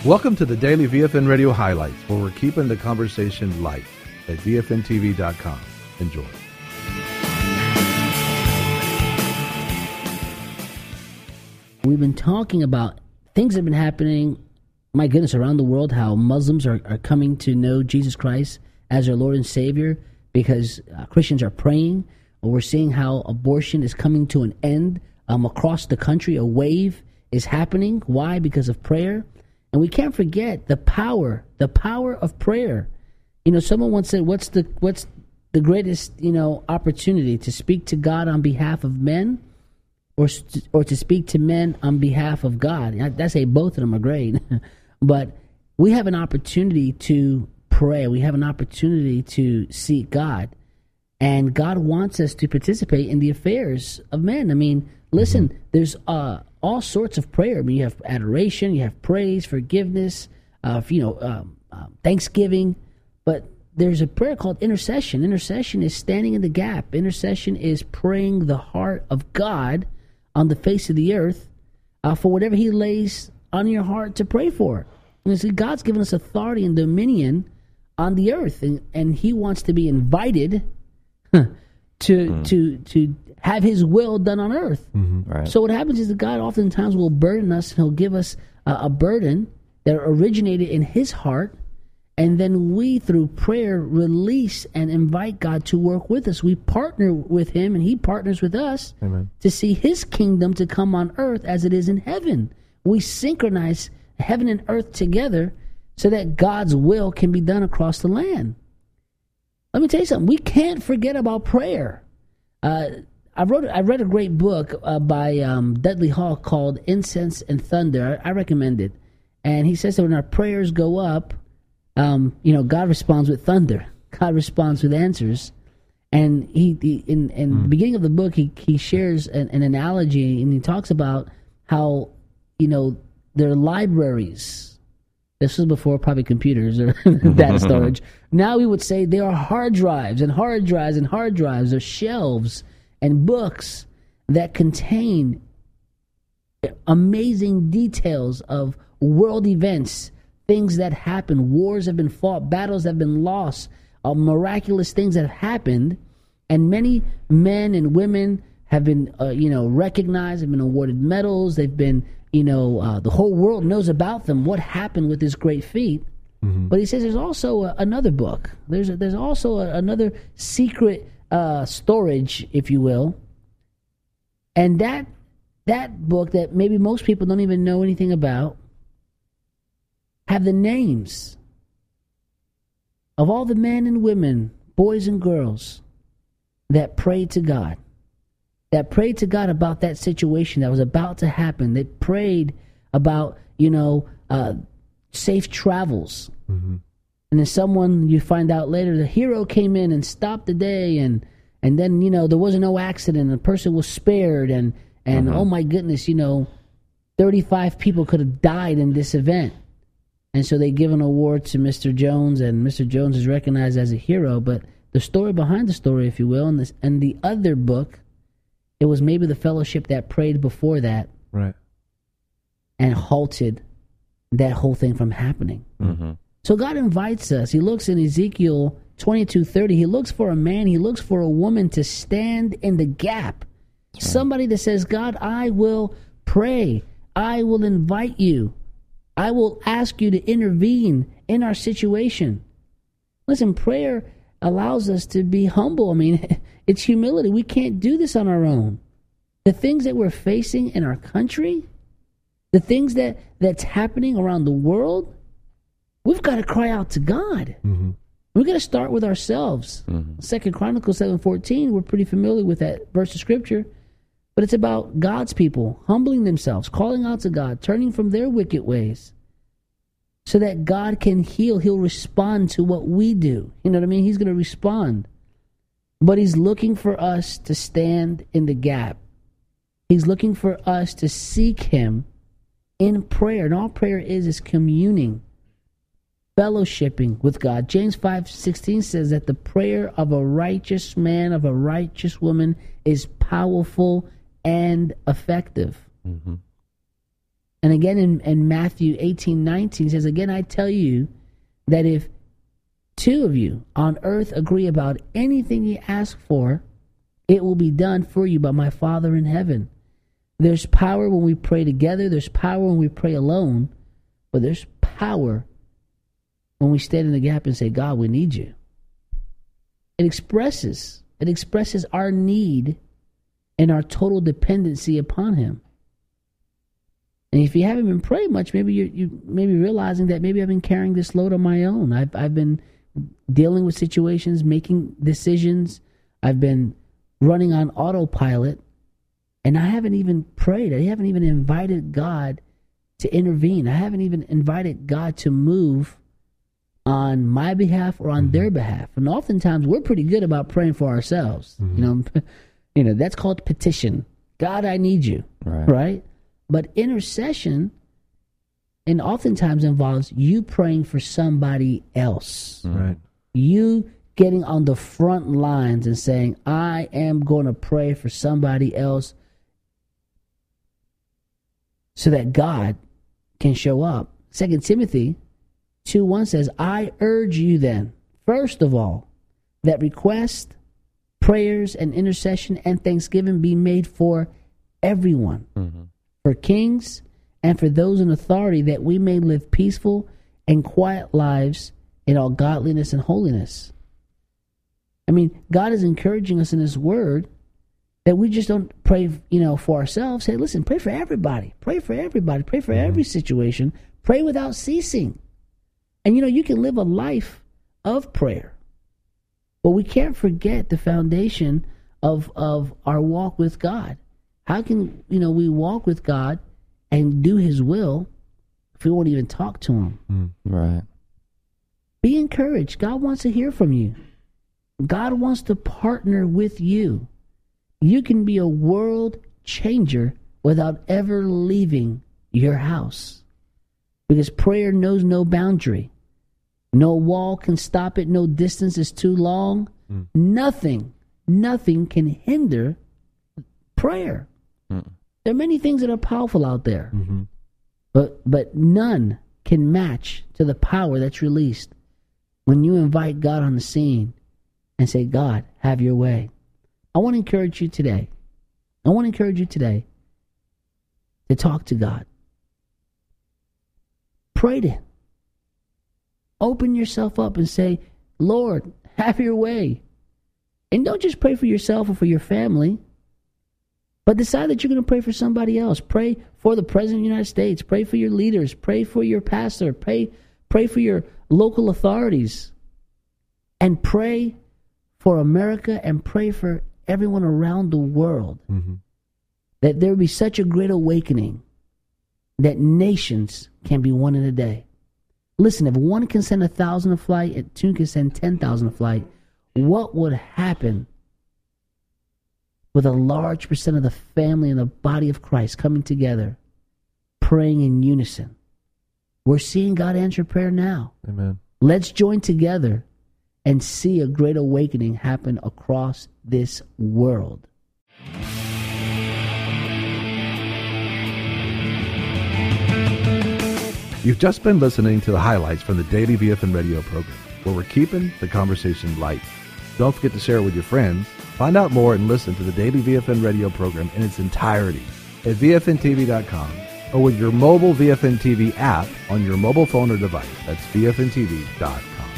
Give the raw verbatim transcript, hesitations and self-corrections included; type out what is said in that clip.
Welcome to the Daily V F N Radio Highlights, where we're keeping the conversation light at V F N T V dot com. Enjoy. We've been talking about things that have been happening, my goodness, around the world, how Muslims are, are coming to know Jesus Christ as their Lord and Savior because uh, Christians are praying. We're seeing how abortion is coming to an end um, across the country. A wave is happening. Why? Because of prayer. And we can't forget the power, the power of prayer. You know, someone once said, what's the what's the greatest, you know, opportunity, to speak to God on behalf of men or or to speak to men on behalf of God? I, I say both of them are great. But we have an opportunity to pray. We have an opportunity to seek God. And God wants us to participate in the affairs of men. I mean, listen, there's uh, all sorts of prayer. I mean, you have adoration, you have praise, forgiveness, uh, you know, um, uh, thanksgiving. But there's a prayer called intercession. Intercession is standing in the gap. Intercession is praying the heart of God on the face of the earth uh, for whatever he lays on your heart to pray for. And see, God's given us authority and dominion on the earth, and, and he wants to be invited to mm. to to have his will done on earth. Mm-hmm. Right. So what happens is that God oftentimes will burden us, and he'll give us a, a burden that originated in his heart, and then we, through prayer, release and invite God to work with us. We partner with him, and he partners with us. Amen. To see his kingdom to come on earth as it is in heaven. We synchronize heaven and earth together so that God's will can be done across the land. Let me tell you something. We can't forget about prayer. Uh, I wrote. I read a great book uh, by um, Dudley Hall called Incense and Thunder. I, I recommend it. And he says that when our prayers go up, um, you know, God responds with thunder. God responds with answers. And he, he in, in mm. the beginning of the book, he he shares an, an analogy, and he talks about how, you know, there are libraries. This was before probably computers or data storage. Now we would say there are hard drives and hard drives and hard drives, or shelves and books that contain amazing details of world events, things that happen, wars have been fought, battles have been lost, uh, miraculous things that have happened, and many men and women have been, uh, you know, recognized, have been awarded medals, they've been, you know, uh, the whole world knows about them, what happened with this great feat. Mm-hmm. But he says there's also a, another book. There's a, there's also a, another secret uh, storage, if you will. And that that book that maybe most people don't even know anything about have the names of all the men and women, boys and girls, that prayed to God. That prayed to God about that situation that was about to happen. They prayed about, you know, uh, safe travels. Mm-hmm. And then someone, you find out later, the hero came in and stopped the day, and and then, you know, there was no accident, and the person was spared, and, and mm-hmm. oh my goodness, you know, thirty-five people could have died in this event. And so they give an award to Mister Jones, and Mister Jones is recognized as a hero. But the story behind the story, if you will, and, this, and the other book, it was maybe the fellowship that prayed before that, right, and halted that whole thing from happening. Mm-hmm. So God invites us. He looks in Ezekiel twenty-two thirty. He looks for a man. He looks for a woman to stand in the gap. Right. Somebody that says, God, I will pray. I will invite you. I will ask you to intervene in our situation. Listen, prayer allows us to be humble. I mean, it's humility. We can't do this on our own. The things that we're facing in our country, the things that, that's happening around the world, we've got to cry out to God. Mm-hmm. We've got to start with ourselves. Mm-hmm. Second Chronicles seven fourteen, we're pretty familiar with that verse of Scripture. But it's about God's people humbling themselves, calling out to God, turning from their wicked ways, so that God can heal. He'll respond to what we do. You know what I mean? He's going to respond. But he's looking for us to stand in the gap. He's looking for us to seek him in prayer. And all prayer is is communing, fellowshipping with God. James five sixteen says that the prayer of a righteous man, of a righteous woman, is powerful and effective. Mm-hmm. And again in, in Matthew eighteen nineteen, it says, again, I tell you that if two of you on earth agree about anything you ask for, it will be done for you by my Father in heaven. There's power when we pray together. There's power when we pray alone. But there's power when we stand in the gap and say, God, we need you. It expresses, it expresses our need and our total dependency upon him. And if you haven't been praying much, maybe you're you maybe realizing that maybe I've been carrying this load on my own. I've I've been dealing with situations, making decisions. I've been running on autopilot, and I haven't even prayed. I haven't even invited God to intervene. I haven't even invited God to move on my behalf or on mm-hmm. their behalf. And oftentimes we're pretty good about praying for ourselves. Mm-hmm. You know, you know, that's called petition. God, I need you. Right. Right? But intercession and oftentimes involves you praying for somebody else. Right. You getting on the front lines and saying, I am going to pray for somebody else so that God can show up. Second Timothy two one says, I urge you then, first of all, that requests, prayers, and intercession and thanksgiving be made for everyone, mm-hmm. for kings and for those in authority, that we may live peaceful and quiet lives in all godliness and holiness. I mean, God is encouraging us in his word that we just don't pray, you know, for ourselves. Say, listen, pray for everybody. Pray for everybody. Pray for mm-hmm. every situation. Pray without ceasing. And, you know, you can live a life of prayer. But we can't forget the foundation of of our walk with God. How can, you know, we walk with God and do his will if we won't even talk to him? Mm, right. Be encouraged. God wants to hear from you. God wants to partner with you. You can be a world changer without ever leaving your house. Because prayer knows no boundary. No wall can stop it. No distance is too long. Mm. Nothing, nothing can hinder prayer. Mm. There are many things that are powerful out there. Mm-hmm. But but none can match to the power that's released when you invite God on the scene and say, God, have your way. I want to encourage you today. I want to encourage you today to talk to God. Pray to him. Open yourself up and say, Lord, have your way. And don't just pray for yourself or for your family, but decide that you're going to pray for somebody else. Pray for the President of the United States. Pray for your leaders. Pray for your pastor. Pray, pray for your local authorities. And pray for America and pray for everyone around the world. Mm-hmm. That there will be such a great awakening that nations can be one in a day. Listen, if one can send a thousand a flight and two can send ten thousand a flight, what would happen with a large percent of the family and the body of Christ coming together, praying in unison? We're seeing God answer prayer now. Amen. Let's join together and see a great awakening happen across this world. You've just been listening to the highlights from the Daily V F N Radio program, where we're keeping the conversation light. Don't forget to share it with your friends. Find out more and listen to the Daily V F N Radio program in its entirety at V F N T V dot com or with your mobile V F N T V app on your mobile phone or device. That's V F N T V dot com.